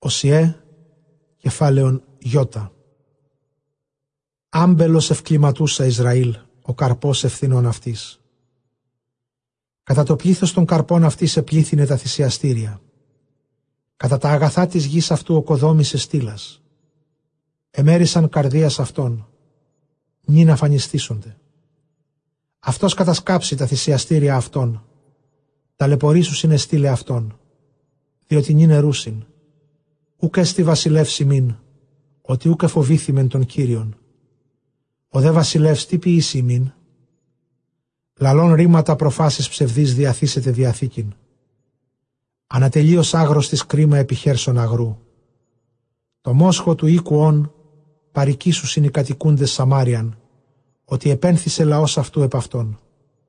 Οσιέ, κεφάλαιον Ι. Άμπελος ευκλιματούσα Ισραήλ, ο καρπός ευθυνών αυτής. Κατά το πλήθος των καρπών αυτής επλήθυνε τα θυσιαστήρια. Κατά τα αγαθά της γης αυτού οκοδόμησε στήλας. Εμέρισαν καρδίας αυτών, νυν αφανιστήσονται. Αυτός κατασκάψει τα θυσιαστήρια αυτών, ταλαιπωρήσους είναι στήλε αυτών, διότι νυν ερούσιν. Ούκ έστι βασιλεύς ημίν, ότι ούκ εφοβήθημεν τον Κύριον. Ο δε βασιλεύς τι ποιήσει ημίν? Λαλών ρήματα προφάσεις ψευδής διαθήσετε διαθήκην. Ανατελείως άγρος της κρίμα επιχέρσον αγρού. Το μόσχο του οίκου όν παρικήσους είναι οι κατοικούντες Σαμάριαν, ότι επένθησε λαός αυτού επ' αυτόν.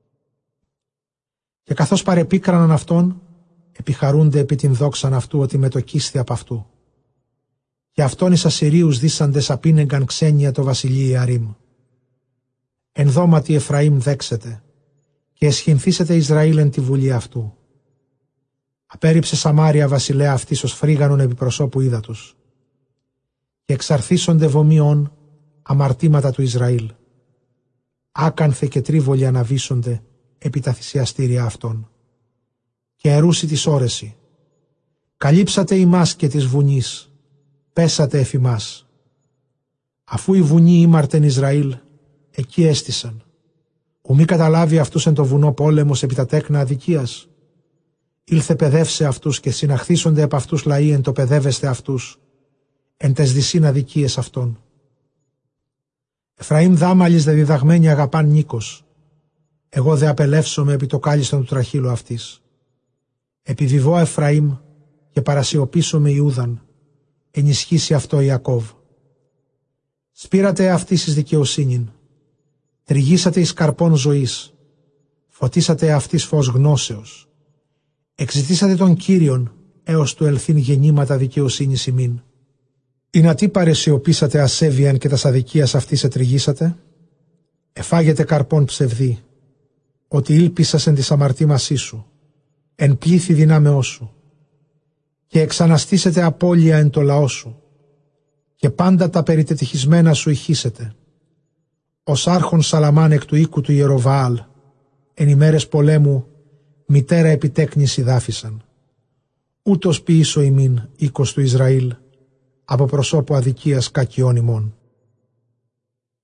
Και καθώς παρεπίκραναν αυτόν, επιχαρούνται επί την δόξαν αυτού ότι μετοκίσθη απ' αυτού. Και αυτόν εις Ασσυρίους δίσαντες απίνεγκαν ξένια το βασιλείο Ιαρίμ. Εν δώματι Εφραήμ δέξετε, και εσχυνθήσετε Ισραήλ εν τη βουλή αυτού. Απέριψε Σαμάρια βασιλέα αυτής ως φρίγανον επί προσώπου ύδατος. Και εξαρθίσονται βομίων αμαρτήματα του Ισραήλ. Άκανθε και τρίβολοι αναβήσονται επί τα θυσιαστήρια αυτών. Και ερούσι της όρεση. Καλύψατε ημάς και της βουνής, πέσατε εφ' ημάς. Αφού η βουνή ήμαρτεν Ισραήλ, εκεί έστησαν. Ου μη καταλάβει αυτούς εν το βουνό πόλεμος επί τα τέκνα αδικίας. Ήλθε παιδεύσε αυτούς και συναχθήσονται επ' αυτούς λαοί εν το παιδεύεστε αυτούς, εν τες δυσίν αδικίες αυτών. Εφραήμ δάμαλης δε διδαγμένοι αγαπάν νίκος. Εγώ δε απελεύσομαι επί το κάλιστον του τραχύλου αυτής. Επιβιβώ Εφραήμ και παρασιωπήσω Ιούδαν, ενισχύσει αυτό Ιακώβ. Σπήρατε αυτής εις δικαιοσύνην, τριγίσατε εις καρπών ζωής, φωτίσατε αυτής φως γνώσεως, εξητήσατε τον Κύριον έως του ελθύν γεννήματα δικαιοσύνης ημίν. Ινατί παρεσιωπήσατε ασέβειαν και τας αδικίας αυτής ετριγίσατε? Εφάγετε καρπών ψευδή, ότι ήλπισας εν της αμαρτήμασή σου, εν πλήθη δυνάμεώς σου, και εξαναστήσετε απώλεια εν το λαό σου, και πάντα τα περιτετυχισμένα σου ηχήσετε. Ως άρχον Σαλαμάν εκ του οίκου του Ιεροβαάλ, εν ημέρες πολέμου, μητέρα επιτέκνηση δάφησαν. Ούτως ποιήσω ημίν, οίκος του Ισραήλ, από προσώπου αδικίας κακιών ημών.